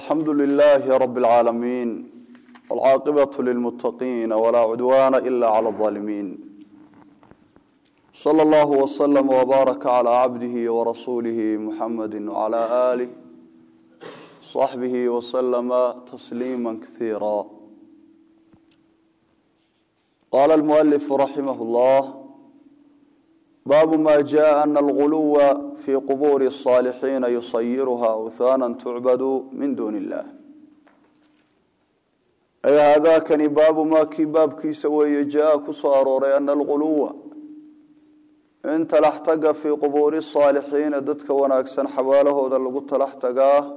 الحمد لله رب العالمين والعاقبة للمتقين ولا عدوان إلا على الظالمين صلى الله وسلم وبارك على عبده ورسوله محمد وعلى آله صحبه وسلم تسليما كثيرا. قال المؤلف رحمه الله: باب ما جاء أن الغلو في قبور الصالحين يصيرها أوثانا تعبد من دون الله. أي هذا كان باب ما كباب كي سوي جاء كسارور أن الغلو انت لحتق في قبور الصالحين دتك وناكسن حواله هذا اللي قلت لحتقاه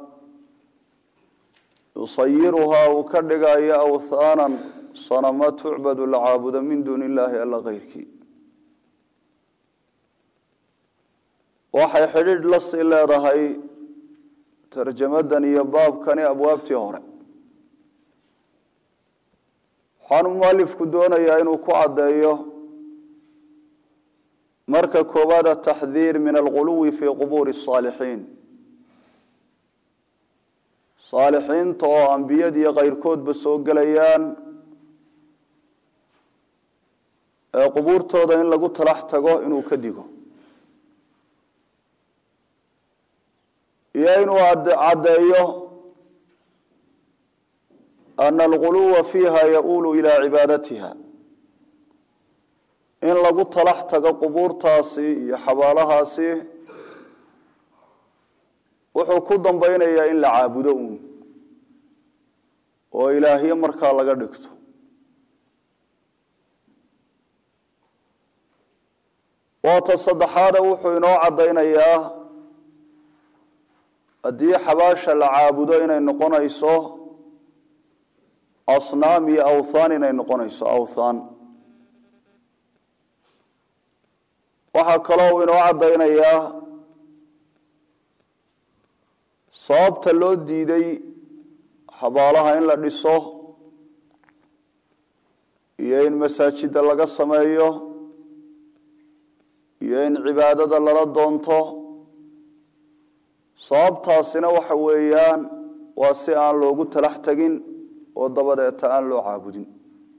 يصيرها وكدقا أوثانا صنما تعبد العابد من دون الله إلا غيرك. waxay xidhiidh la sii leedahay tarjamadan iyo baabkani abwaabtii hore. waxaan muallifku doonayaa inuu ku caddeeyo marka koowaad taxdiir min alghuluwi fi qubuuri saalixiin. saalixiinta oo ambiyada iyo qayrkoodba soo gelayaan ee qubuurtooda in lagu talax tago inuu ka digo. إنه عديه أن الغلو فيها يؤول إلى عبادتها. إن لقد طلحت قبور تاسي يحبالها سي وحكودا بين إن لعابدون وإلهي مركا لقدكتو. وتصدح هذا وحينو عدين إياه haddii xabaasha la caabudo inay noqonayso asnaam iyo awthaan inay noqonayso awthaan. waxaa kaloo inoo caddaynayaa sababta loo diiday xabaalaha in la dhiso iyo in masaajida laga sameeyo iyo in cibaadada lala doonto. sababtaasina waxa weeyaan waa si aan loogu talax tagin oo dabadeeta aan loo caabudin.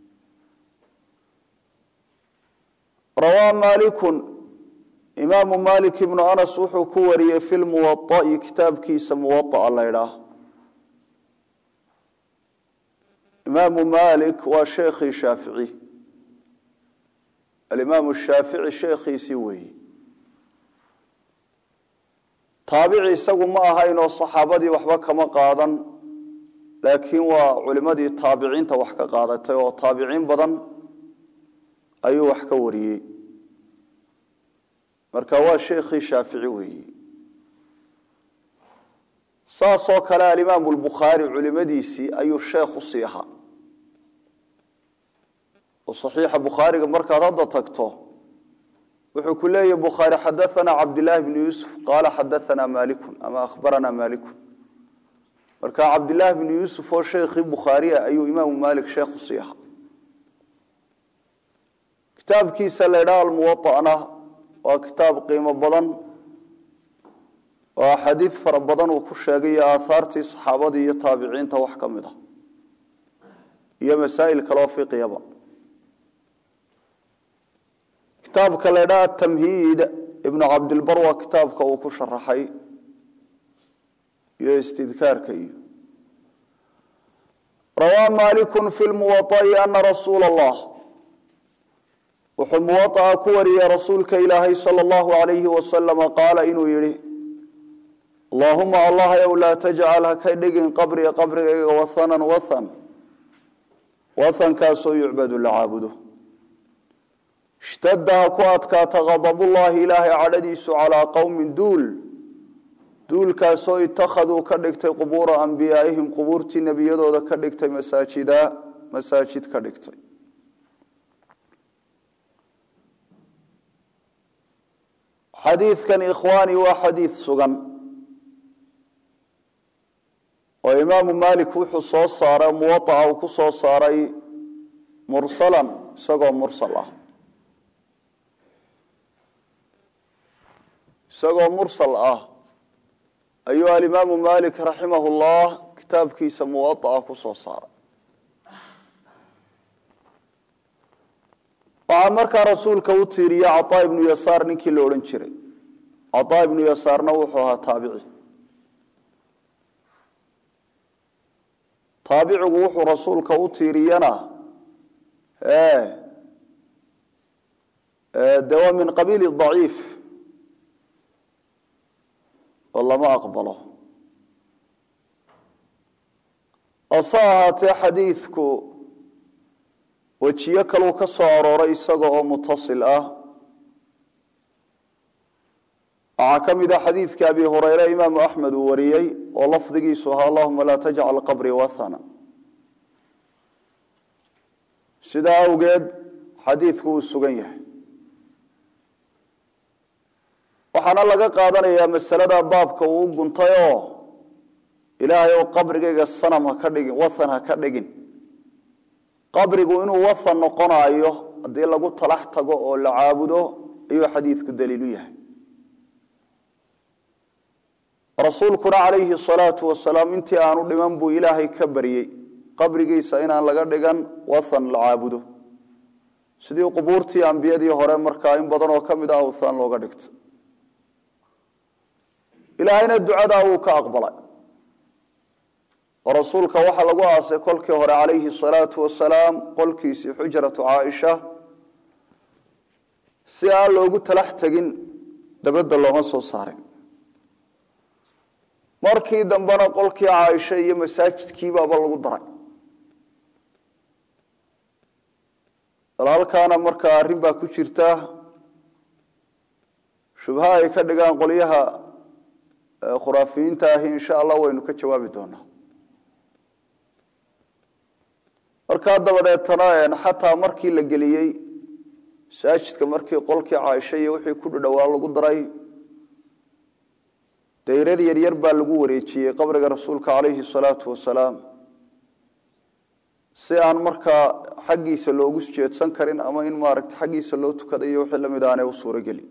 rawaa maalikun imaamu maalik ibnu anas wuxuu ku wariyey fi lmuwaطa'i kitaabkiisa muwaطa'a la ydhaah. imaamu maalik waa sheekhii shaafici. alimaamu shaafici sheekhiisii weeyi. taabici isagu ma ahayn oo saxaabadii waxba kama qaadan, laakiin waa culimadii taabiciinta wax ka qaadatay oo taabiciin badan ayuu wax ka wariyey. marka waa sheekhii shaafici weeyi. saasoo kale alimaamu albukhaari culimadiisii ayuu sheekh u sii ahaa oo saxiixa bukhaariga markaad hadda tagto wuxuu ku leeyahay bukhaari xadathana cabdillaahi bni yuusuf qaala xadathana maalikun ama akhbarana maalikun. marka cabdillaahi bni yuusuf oo sheekhii bukhaariya ayuu imaamu maalik sheekh u sii ahaa. kitaabkiisa la ydhaha almuwaطa'na waa kitaab qiimo badan oo axaadiid fara badan uu ku sheegay iyo aahaartii saxaabadii iyo taabiciinta wax ka mid ah iyo masaa'il kaloo fiqiyaba. kitaabka la ydhaha tamhiid ibnu cabdilbar waa kitaabka uu ku sharaxay iyo istidkaarka iyo. rawaa maalikun fi lmuwaطa'i ana rasuula allah wuxuu muwaطa'a ku wariyey rasuulka ilaahay sala allahu alayhi wasalama qaala inuu yihi: allahuma allah yow laa tajcal haka dhigin qabrii qabrigayga wathanan wathan wathankaasoo yucbadu la caabudo. اشتد كواتكات غضب الله إله عدديس على قوم دول كاسو اتخذوا كدكت قبور أنبيائهم قبورت نبيضو دا كدكت مساجد كدكت. حديث كان إخواني وحديث سغن وإمام مالك وحصو صار موطع وكسو صاري مرسلا سغن مرسلا isagoo mursal ah ayuu al-imaamu Maalik rahimahullah kitaabkiisa muwadaa ku soo saaray waxaa markaa rasuulka u tiiriyey cataa ibnu yasaar ninkii la odhan jiray cataa ibnu yasaarna wuxuu ahaa taabici taabicigu wuxuu rasuulka u tiiriyana de waa min qabiili daciif oo lama aqbalo ase ahaatee xadiidku wejiyo kaluu ka soo arooray isaga oo mutasil ah waxaa ka mid ah xadiidka abi hurayre imaamu axmed uu wariyey oo lafdigiisu ahaa allahuma laa tajcal qabrii wathana sidaa awgeed xadiidku uu sugan yahay waxaana laga qaadanayaa masalada baabka uu u guntay oo ilaahay oo qabrigayga sanam ha ka dhigin wathan ha ka dhigin qabrigu inuu wathan noqonayo haddii lagu talax tago oo la caabudo ayuu xadiidku daliil u yahay rasuulkuna calayhi salaatu wasalaam intii aanu dhiman buu ilaahay ka baryey qabrigiisa inaan laga dhigan wathan la caabudo sidii qubuurtii ambiyadii hore markaa in badan oo ka mid ah awthaan looga dhigto ilaahayna ducadaa wuu ka aqbalay oo rasuulka waxaa lagu aasay kolkii hore calayhi salaatu wasalaam qolkiisii xujratu caaisha si aan loogu talax tegin dabadda looma soo saarin markii dambena qolkii caaisha iyo masaajidkiibaaba lagu daray halkaana markaa arrin baa ku jirta shubha ay ka dhigaan qolyaha khuraafiyiinta ahi insha allah waynu ka jawaabi doonaa markaa dabadeetana xataa markii la geliyey masaajidka markii qolkii caaisha iyo wixii ku dhadhowaa lagu daray dayrar yaryar baa lagu wareejiyey qabriga rasuulka calayhi salaatu wasalaam si aan markaa xaggiisa loogu jeedsan karin ama in maaragta xaggiisa loo tukaday iyo wixii lamid aanay u suurogelin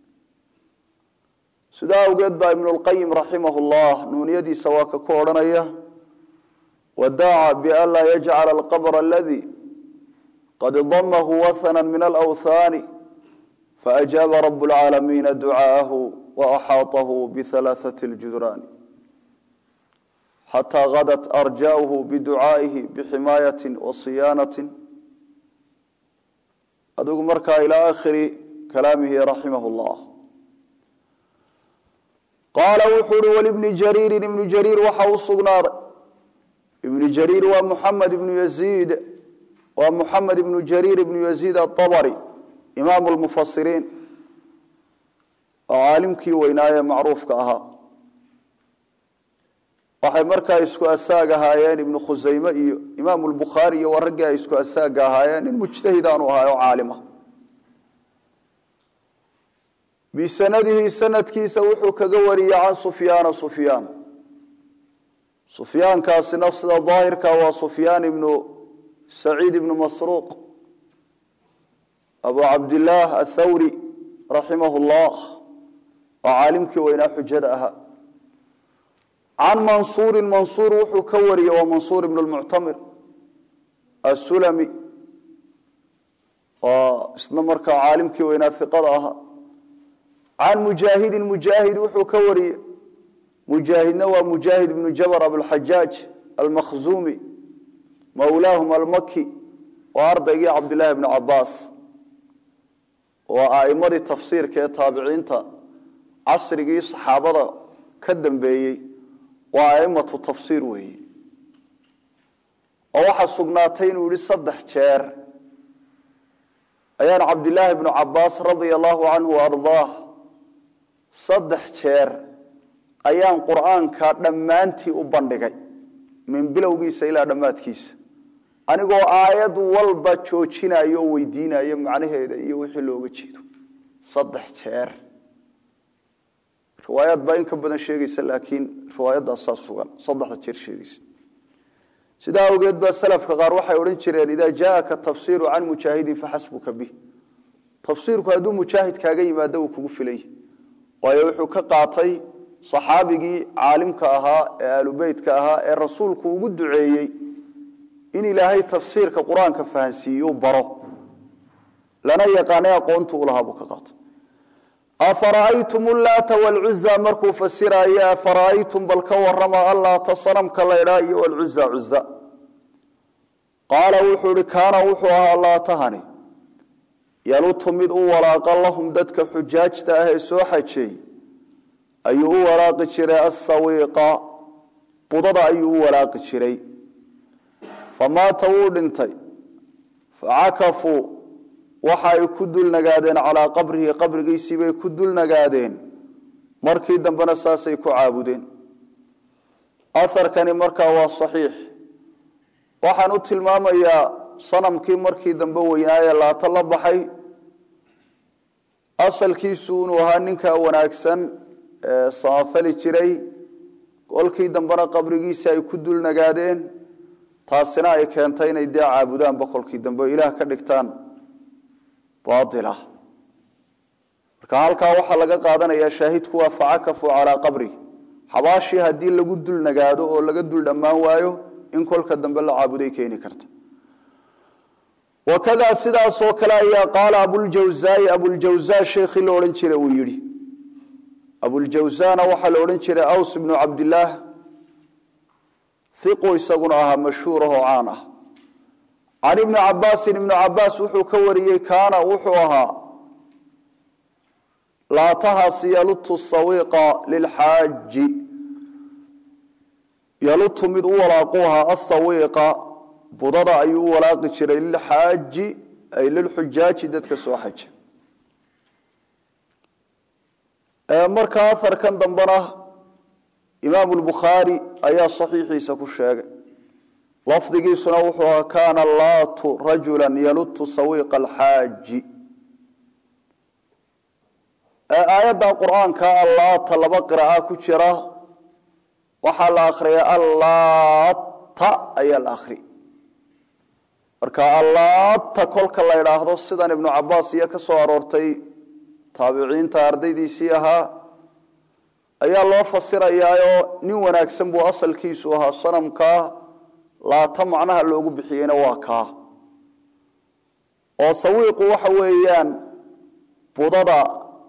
sidaa awgeed baa ibnulqayim raximahullah nuuniyadiisa waa ka ku odhanaya wadaaca bian laa yajcala alqabra aladii qad damahu wathana min alawthaani faajaaba rabu lcaalamiina ducaa'ahu وأحاطه بثلاثة الجدران حتى غدت أرجاؤه بدعائه بحماية وصيانة أدوك مركا إلى آخر كلامه رحمه الله قال وحور ولابن جرير ابن جرير وحوص نار ابن جرير ومحمد بن يزيد ومحمد بن جرير بن يزيد الطبري إمام المفسرين caalimkii weynaaye macruufka ahaa waxay markaa isku asaag ahaayeen ibnu khusayme iyo imaamu lbukhaari iyo waraggii ay isku asaaga ahaayeen nin mujtahid aanu ahaay oo caalima bisanadihi sanadkiisa wuxuu kaga wariyey can sufyaana sufyaankaasina sida daahirka waa sufyaan ibnu saciid ibnu masruuq abu cabdillaah athawri raximah llah caalimkii weynaa xujada ahaa can mansuurin mansuur wuxuu ka wariyey waa mansuur ibn lmuctamir asulami oo isna markaa caalimkii weynaa iqada ahaa can mujaahidin mujaahid wuxuu ka wariyey mujaahidna waa mujaahid ibnu jabr abulxajaaj almakhzumi mawlaahum almaki waa ardaygii cabdillaahi bni cabaas waa a'imadii tafsiirka ee taabiciinta casrigii saxaabada ka dambeeyey waa aimatu tafsiir weeye oo waxaa sugnaatay inuu yihi 3 jeer ayaan cabdillaahi bnu cabaas radia allahu canhu ardaah 3 jeer ayaan qur'aanka dhammaantii u bandhigay min bilowgiisa ilaa dhammaadkiisa anigoo aayad walba joojinayo oo weydiinayo macnaheeda iyo wixii looga jeedo 3 jeer riwaayad baa in ka badan sheegaysa laakiin riwaayadaas sugan 3 jeer sheegaysa sidaa awgeed baa salafka qaar waxay odhan jireen idaa jaaka tafsiiru can mujaahidin faxasbuka bih tafsiirku hadduu mujaahid kaaga yimaado uu kugu filay waayo wuxuu ka qaatay صحابي عالمك أها آل بيتك أها الرسول كوجد دعيي إن إلهي تفسير كقرآن كفهنسيو برو لنا يقانع قنت لها بكقات أفرأيتم اللات والعزى مركو فسرا يا فرأيتم بالكور رمى الله تصنم كالإرائي والعزى عزى قال وحور كان وحوها الله تهني يلطهم إذ وراق اللهم ددك حجاج تاهي سوحة شيء أيو وراق شراء السويقة قضض أيو وراق شراء فما تود انتي فعكفوا waxay ku dul nagaadeen ala qabrihi qabrigiisii bay ku dul nagaadeen markii dambana saasay ku caabudeen afarkani marka waa saxiix waxaan u tilmaamayaa sanamkii markii dambe weynaaye la tala baxay asalkiisu uu ahaa ninka wanaagsan saafali jiray kolkii dambana qabrigiisii ay ku dul nagaadeen taasina ay keentay inay daa caabudaan boqolkii dambe ilaah ka dhigtaan باطلة كهالك وحى لقى قادنا يا شاهد كوا فعكفوا على قبري حباشي هدي لقى دل نجادو أو لقى دل دمان وايو إن كل كدم بلا عبودي كيني كرت وكذا سدا صوكلا قال أبو الجوزاء شيخ لورنشري ويري أبو الجوزاء وحى لورنشري أوس بن عبد الله ثقوا يسقونها مشهوره عانه عن ابن عباس وحو كوريه كان وحوها لا تهس يلط الصويق للحاج يلط مد وراقوها الصويق بضر أيو وراق جري للحاج أي للحجاج دتك سوحج مركا أثر كان دنبره إمام البخاري أيا صحيحي سكو الشاقع لفظي سنوحها كان اللات رجلا يلط سويق الحاج آيات القرآن كان اللات لبقرأ كتيرا وحال آخرية اللات أي الآخري marka Allah ta kolka la yiraahdo sidan ibn Abbas iyo ka soo aroortay taabiciinta ardaydiisii ahaa ayaa loo fasirayaa nin wanaagsan buu asalkiisu ahaa sanamka laata macnaha loogu bixiyayna waa ka oo sawiiqu waxa weeyaan budada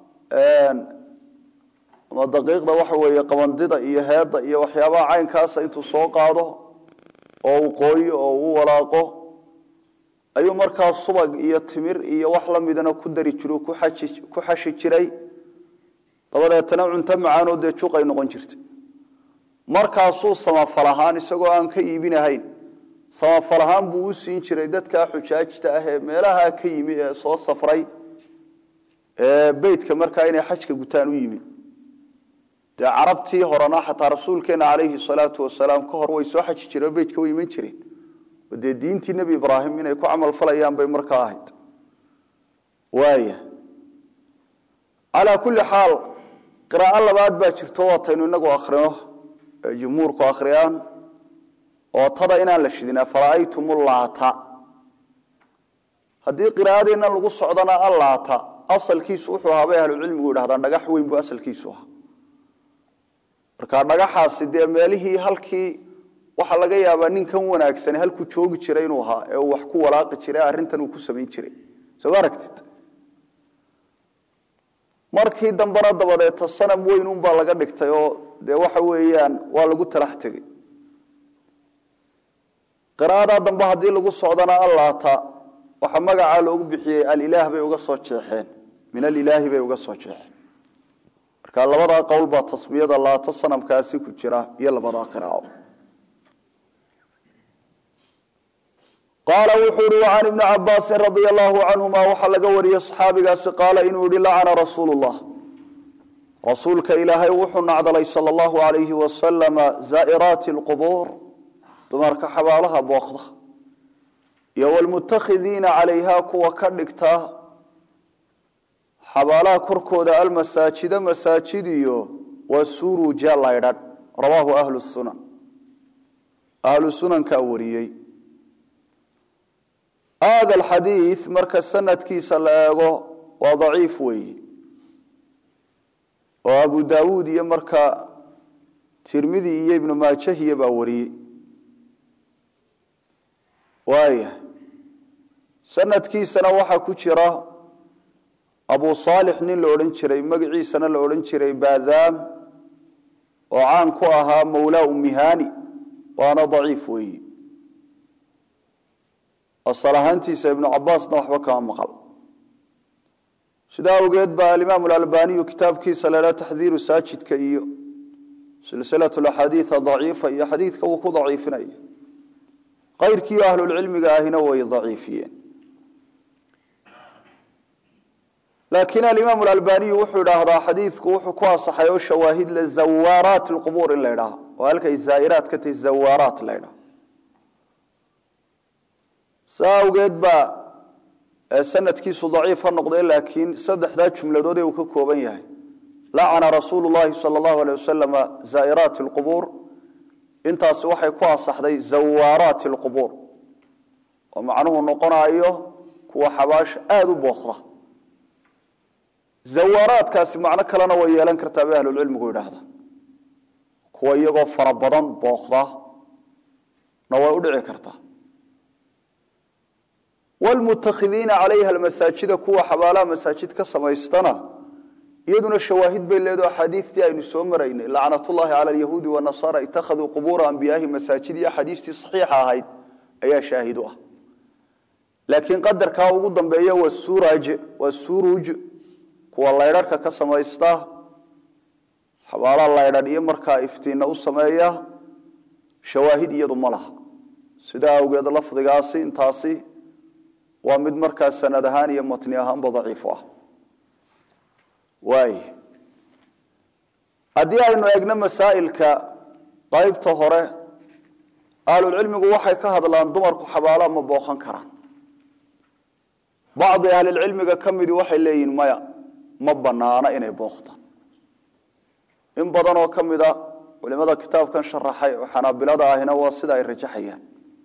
ama daqiiqda waxa weeye qabandida iyo heeda iyo waxyaabaha caynkaas intuu soo qaado oo uu qooyo oo uu walaaqo ayuu markaa subag iyo timir iyo wax la midana ku dari jiro ku xashi jiray dabadeetana cunto macaan oo deejuqay noqon jirtay markaasuu samafalahaan isagoo aan ka iibinahayn samafalahaan buu u siin jiray dadka xujaajta ah ee meelaha ka yimi ee soo safray beedka markaa inay xajka gutaan u yimi de carabtii horena xataa rasuulkeena calayhi salaatu wasalaam ka hor way soo xaji jireen beedka way iman jireen ودي دينتي النبي إبراهيم من يكون عمل فليان بمركاهد وايه على كل حال قراءة الله بعد باشرتوها إنه نجوا آخرينه جمهورك آخريان وطبعا إن لشدنا فرأيتم اللعطاء هذه قراءة إن القصة عندنا اللعطاء أصل كيسوحها بها العلم يقول هذا نجح وين بأصل كيسوها ركان نجح سيد ماله هالكي waxa laga yaabaa ninkan wanaagsan halku joogi jiray inuu ahaa ee wax ku walaaqi jiray arintan uu ku sameyn jiray soo aragtid markii dambana dabadeed sanam weyn un baa laga dhigtay oo de waxa weeyaan waa lagu talax tagay qiraada dambe hadii lagu socdana Allah ta waxa magaca loogu bixiyay al-ilaah bay uga soo jeexeen min al-ilaahi bay uga soo jeexeen marka labada qowl baa tasmiyada Allah ta sanamkaasi ku jira iyo labada qiraa'o قال وحور عن ابن عباس رضي الله عنهما وحلق وري أصحابي قال إنه لعن رسول الله رسولك إلهي وحن عدلي صلى الله عليه وسلم زائرات القبور دمارك حبالها بوخضة يو المتخذين عليها كوا كرنكتا حبالها كركودا المساجد مساجديو والسور جال رواه أهل السنن كأوريي هذا الحديث مركز سند كيس لاغو وضعيف وي وأبو داود يمرك ترمذي ابن ماجه يباوري وايه سنة كي سنة وحا كجرا أبو صالح نين لورن جري مغعي سنة لورن جري باذام وعان كوها مولى أمهاني وأنا ضعيف وي الصلاحانتي ابن عباس نوح وكام مقال سدا وجد با الإمام الألباني وكتاب كيس لا تحذير ساجد كيو سلسلة الأحاديث ضعيفة يا حديث كوكو ضعيفين غير كي أهل العلم قاهنا وي ضعيفين لكن الإمام الألباني وحد هذا حديث كوحو كواصح يو شواهد للزوارات القبور اللي لها وهلك الزائرات كتي الزوارات اللي لها ساوجد با سنة كيس ضعيف النقطة لكن صدح ذات جملة دودي وكوبينها لعن رسول الله صلى الله عليه وسلم زائرات القبور انت سوحي كواصح ذي زوارات القبور ومعنه نقنا ايوه كوا حباش آدو بوخرة زوارات كاسي معنى كلنا ويالان كرتابي أهل العلم قول هذا كوا يغو فربضان بوخرة نوا أدعي كرتا والمتخذين عليها المساجد كوا حبالا مساجد كسمايستنا يدنا الشواهد بين لدو حديث دي أين سومرين لعنة الله على اليهود والنصارى اتخذوا قبور أنبيائهم مساجد يا حديث صحيحة هاي أي شاهدوها لكن قدر كاو قدام بأيه والسروج كوا الله يرارك كسمايستا حبالا الله يرار يمركا افتين أو سمايا شواهد يدو ملها سدا وقيد لفظ قاسي انتاسي ومد مركز سندهان يمتنيها بضعيفها واي أدي أنه يجنا مسائل كطيب طهرة قالوا العلم وحي كهذا لأن دمرك حبالا مبوخا كران بعض أهل العلم كم يدي وحي لين مبنانا إني بوختا إن بدنوا كم يدا ولماذا كتاب كان شرحي وحنابلة هنا واصدا الرجحيان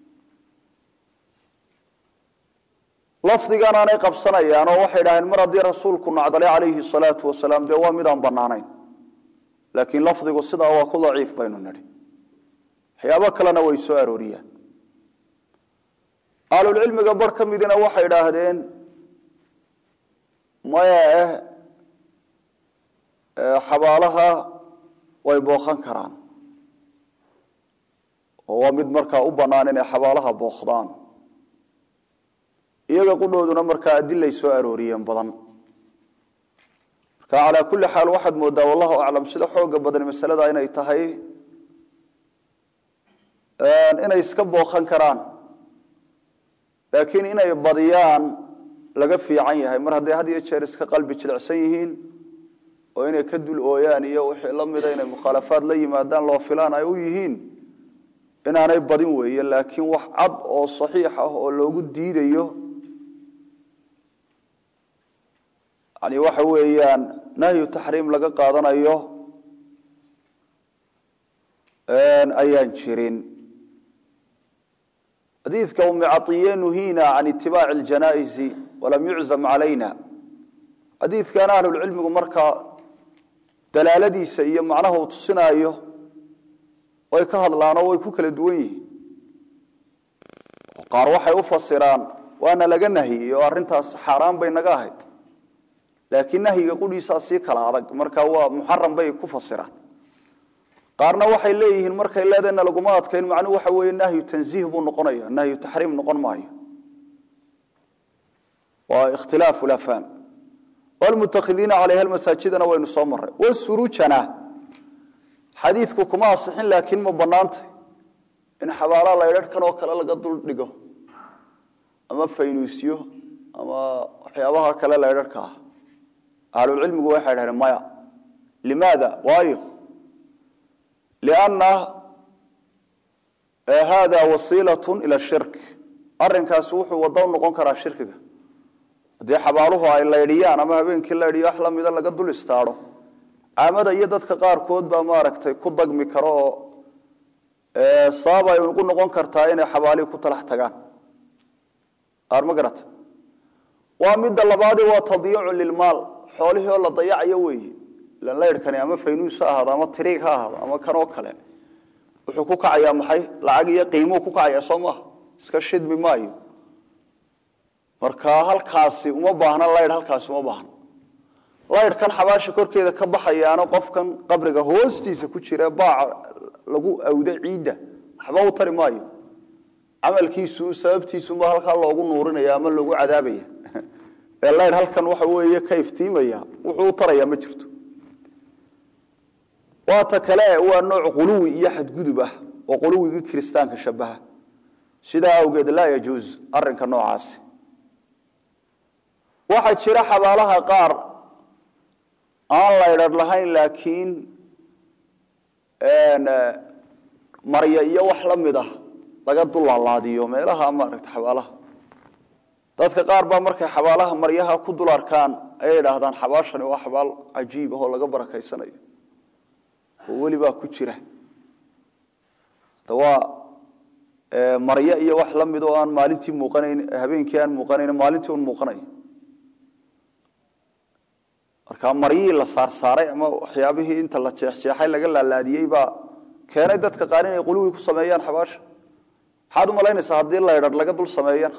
لفظي أنا قبصنا أنا واحد عن مرض رسولكم عليه الصلاة والسلام دوامدا بنانين لكن لفظي قصدا هو كل ضعيف بين النار حيابك لنا ويسوع روريا قالوا العلم قبر كم يدنا واحد هذين ما حبالها ويبوخان كران هو مد مركا أبنانين حبالها بوخدان iyaga qudhooduna marka adilay soo arooriyeen badan ka ala kulli xaal waxad moodaa wallahu a'lam sida xooga badan masalada inay tahay inay iska booqan karaan laakiin inay badiyaan laga fiican yahay mar haday had iyo jeer iska qalbi jilicsan yihiin oo inay ka dul ooyaan iyo wixii la mid ah inay mukhalafaad la yimaadaan loo filaan ay u yihiin inaanay badin weeye laakiin wax cad oo saxiix ah oo loogu diidayo يعني وحويان نهي تحريم لقى قادنا أيه أيان شيرين حديث كوم عطيين نهينا عن اتباع الجنائز ولم يعزم علينا حديث كان أهل العلم ومركا دلالتي سيئة معناه وتصنع أيه ويكهل لنا ويكوك لدويه وقار وحي أفسران وأنا لقى نهي وأرنتها حرام بين نقاهد لكن هي يقول يساسي كلا أرق مركا هو محرم بي كفصران قارنا وحي ليه المركا إلا ذا إن لقمات كين معنى وحوي النهي تنزيه بالنقنية النهي تحريم نقن معي واختلاف الأفهام والمتخذين عليها المساجد وين صامر والسروجنا حديثكم كما صحين لكن مبنانت إن حبارا لا يركن وكلا لقدر دقه أما فينوسيو أما حيابها كلا لا يركها أهل العلم واحد هذا مايا لماذا؟ وايو لأن هذا وسيلة إلى الشرك أرن كاسوح وضون نقون كرا الشرك دي حبالوها إلا يريان أما بين كل يريا أحلم إذا لقد دول استارو عمد يدد كقار كود بماركتي كود ضق مكرو صابا يقول نقون كرتاين حبالي كتلحتقان أرمقرت ومد اللبادي وتضييع للمال حوله ولا ضياع يوي la yirkan ama faynuus ahaado ama tiriig ha ahaado ama kan oo kale wuxuu ku kacayaa maxay lacag iyo qiimo ku kacaya Soomaa iska shidmi maayo marka halkaasi uma baahna layr halkaasi uma baahna layr kan xabaasha korkeeda ka baxayaana qofkan qabriga hoostiisa ku jira baac lagu awda ciida waxba u tari maayo amalkiisu sababtiisu ma halka loogu nuurinaya ama loogu cadaabaya layr halkan waxa weeye ka iftiimaya wuxuu taraya ma jirto waata kale waa nooc quluwi iyo xadgudub ah oo quluwiga kristaanka shabaha sida awgeed la yajuuz arrinka noocaas waxa jira xabaalaha qaar aan la yiraahdo lahayn laakiin marya iyo wax la mid ah laga dulaalaadiyo meelaha maaragta xabaalaha dadka qaar baa markay xabaalaha maryaha ku dularkaan ay yiraahdaan xabaashani waa xabaal ajiib ah oo laga barakaysanayo oo wali baa ku jira tawa marya iyo wax la mid oo aan maalintii muuqanayn habeenkii aan muuqanayn maalintii uu muuqanayo marka mariyii la saaray ama waxyaabihii inta la jeexjeexay laga laalaadiyay baa keenay dadka qaar inay quluwi ku sameeyaan xabaasha xad uma leynaysa hadii la yiraahdo laga dul sameeyana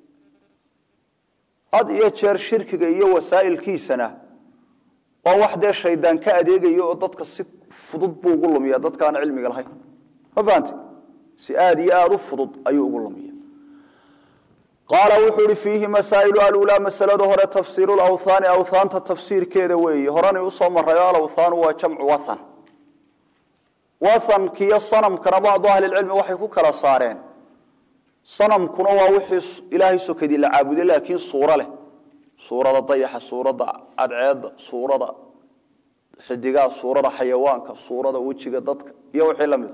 had iyo jeer shirkiga iyo wasaa'ilkiisana oo waxda shaydaan ka adeegayo oo dadka si fudud buu ugu lumiyaa dadka aan cilmiga lahayn ma fahanti si aad iyo aad u fudud ayuu ugu lumiyaa قال وحور فيه مسائل الأولى مسألة هو تفسير الأوثان أوثان تفسير كذا وي هراني أصلا مريال أوثان وجمع وثن وثن كي الصنم كان بعض أهل العلم وحيكو كلا صارين صنم كنوا وحي إلهي سكدي العابد لكن صورة له صورة ضيحة صورة أدعاد صورة حدقاء صورة حيوانك صورة وجهك ضدك يوحي لمده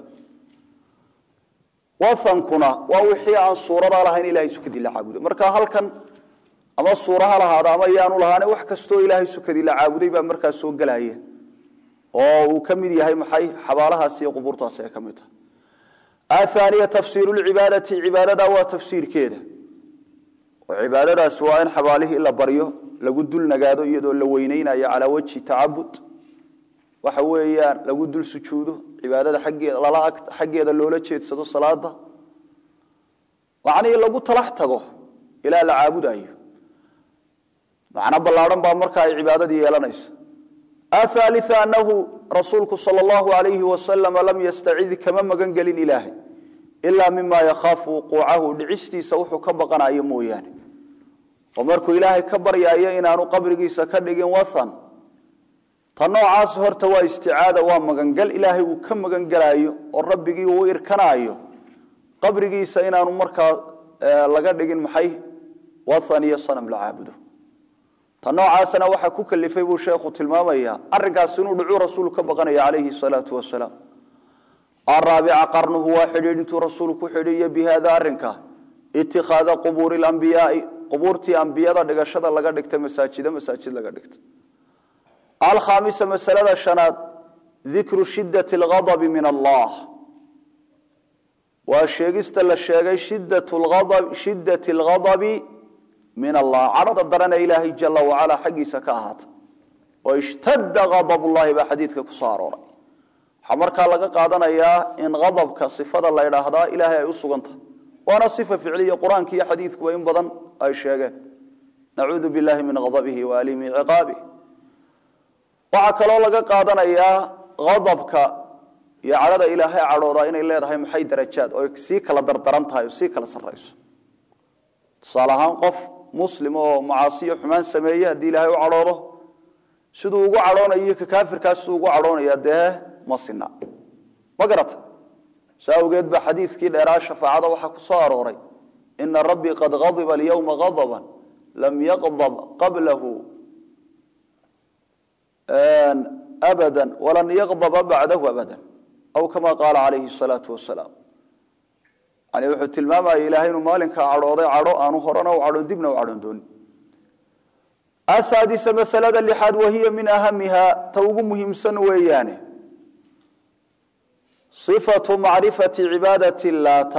وثنكنا ووحي عن صورة لهين إلهي سكدي العابد مركا هلكن أما الصورة لهذا أما يانو لهاني وحكستو إلهي سكدي العابد يبقى مركا سوق لهيه وكمدي هاي محي حبالها سي قبورتها سي كمدها الثانية تفسير العبادة عبادة وتفسير كده وعبادة سواء حباله إلا بريه لقد النجادو يدو اللوينين على وجه تعبد وحويان لقد السجوده عبادة حقي هذا اللولة تشيد الصلاة وعني لقد طلعته إلى العابد أيه معنى بالله بأمرك عبادة دي يلانيس الثالثة أنه رسولك صلى الله عليه وسلم لم يستعذ كما مغنقل إلهي إلا مما يخاف وقوعه لعستي سوحه كبقنا أيمو يعني ومركو إلهي كبر يا أيين أنو قبرقي سكرقين وثن تنوعاس هرتا waa isticaada waa magangal ilaahay uu ka magangalayo oo rabbigii uu irkanayo qabrigiisa inaanu markaa laga dhigin maxay wathaniya sanam la caabudo تنوعاسنا waxa ku kalifay buu sheekhu tilmaamaya arigaas inuu dhucu rasuulku ka baqanayo calayhi salaatu wasalaam الرابع قرنه واحد انت رسولك خديه بهذا arrinka اتخاذ قبور الانبياء قبورتي انبياء dhigashada laga dhigtay masaajid laga dhigtay الخامسة مسألة الشناد ذكر شدة الغضب من الله والشيغست للشيغي شدة الغضب من الله عرض الدرن إلهي جل وعلا حقي سكاهات واشتد غضب الله بحديثك كسارورا حمرك لغا قادنا يا إن غضبك صفة الله يراهدا إلهي يسوغنت وانا صفة فعلية قرآن كي حديثك وإن بدن أي شيغي نعوذ بالله من غضبه وأليم عقابه وعكلو لغا قادنايا غضبka iyo carada ilaahay carooda inay leedahay maxay darajaad oo si kala dardarantahay si kala sareyso salahan qof muslim oo macaasiyo xumaan sameeyay hadii ilaahay u caroodo sidoo ugu caroonayo ka kaafirkaas ugu caroonaya dee masina magarata saawgeed ba xadiiskii dheeraa shafaacada waxa ku soo arooray inna rabbi qad ghadiba al-yawma ghadaban lam yaghdab qablahu أبدا ولن يغضب بعده أبدا أو كما قال عليه الصلاة والسلام يعني وحد الماما إلهين مالك عروضي عرو أنو هرنا وعرو دبنا وعرو دون السادسة مسألة اللحاد وهي من أهمها توق مهم سنويانه صفة معرفة عبادة اللات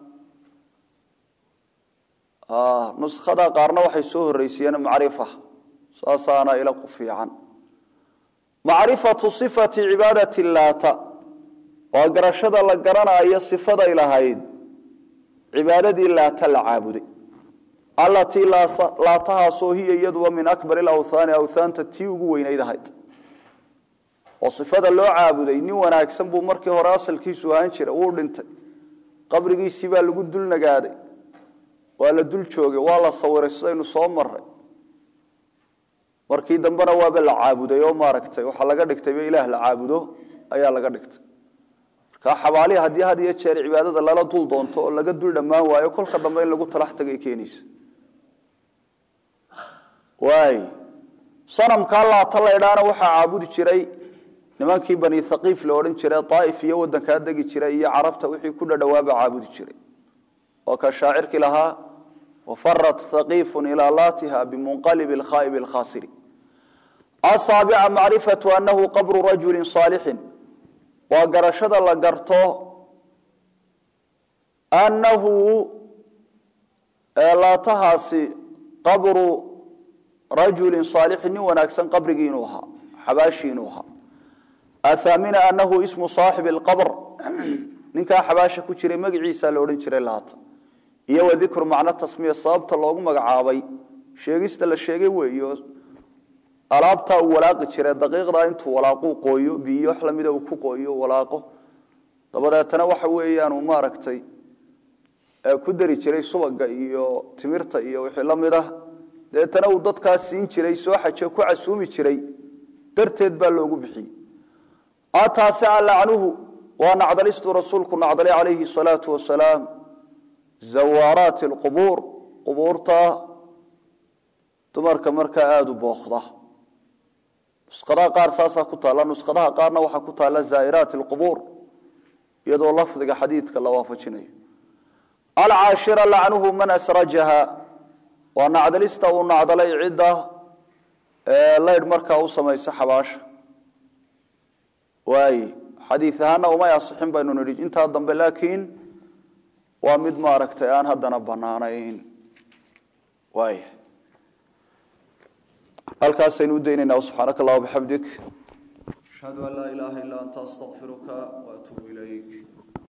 نسخة قارنا وحيسوه الرئيسيان معرفة ساسانا إلى قفي عنه معرفة صفة عبادة اللات وقرشد لقرنا أي صفة إلى هيد عبادة اللات العابد التي لا تهاسو هي يدوى من أكبر الأوثان أوثان تتيوغ وين إذا هيد وصفة اللو عابد إني وانا أكسنبو مركي هراسل كيسو هانشر أورد انت قبرقي سيبا لقود دول نقادي ولا دول شوغي ولا صور السينو صوم مرة markii dambana waaba la caabuday oo maaragtay waxa laga dhigtay ilaah la caabudo ayaa laga dhigtay marka xabaali hadii hadiye jeer cibaadada lala dul doonto oo laga dul dhamaan waayo kolka dambe in lagu talax tagay keenaysa waay sanamka Allah talaydana waxa caabudi jiray nimankii bani thaqiif la oran jiray Taif iyo wadanka dagi jiray iyo Carabta wixii ku dhadhawaaba caabudi jiray oo ka shaacirkii lahaa وفرت ثقيف إلى لاتها بمنقلب الخائب الخاسر السابع معرفة أنه قبر رجل صالح وقرشد لقرته أنه لا تهاسي قبر رجل صالح ونكسن قبر جينوها حباشينوها الثامنة أنه اسم صاحب القبر نكا حباشا كتير مقعيسا لورين شري لات iyo wadikr macna tasmiya sababta loogu magacaabay sheegista la sheegay weeyo alaabta walaaqi jiray daqiiqda intuu walaaqo qooyo biyo xlamida uu ku qooyo walaaqo dabadeetana waxa weeyaan uu maaragtay ku dari jiray subaga iyo timirta iyo wixii la mid ah deetana uu dadkaas siin jiray soo xaje ku casuumi jiray darteed baa loogu bixiyay ataasa la'anuhu wa na'dalistu rasuulku na'dali alayhi salatu wassalam زوارات القبور قبورتا تمرك مركا آدو بوخضة نسخدها قار ساسا كتالا نسخدها قارنا وحا كتالا زائرات القبور يدو لفظ حديث كالله وافتشني العاشرة لعنه من أسرجها ونعدلستا ونعدلي عدة لا يدمركا أوسما يسحباش واي حديثهانا وما يصحن بأنه نريد انتهى الضنب لكن ومد ما ركتيان هدنا بنانين واي الكاسين وديننا سبحانك الله وبحمدك اشهد ان لا اله الا انت استغفرك واتوب اليك